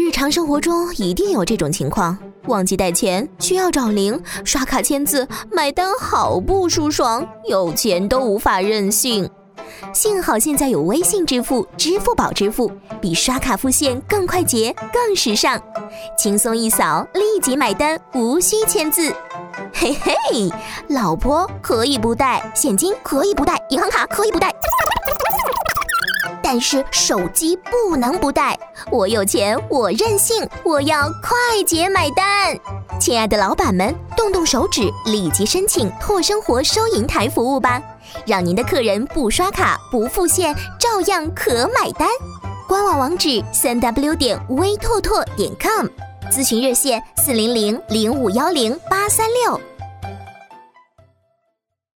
日常生活中一定有这种情况，忘记带钱，需要找零，刷卡签字，买单好不舒爽，有钱都无法任性。幸好现在有微信支付、支付宝支付，比刷卡付现更快捷、更时尚，轻松一扫，立即买单，无需签字。嘿嘿，老婆可以不带，现金可以不带，银行卡可以不带，但是手机不能不带。我有钱，我任性，我要快捷买单。亲爱的老板们，动动手指，立即申请拓生活收银台服务吧，让您的客人不刷卡不付现，照样可买单。官网网址3w.微拓拓.com，咨询热线400-0510-836。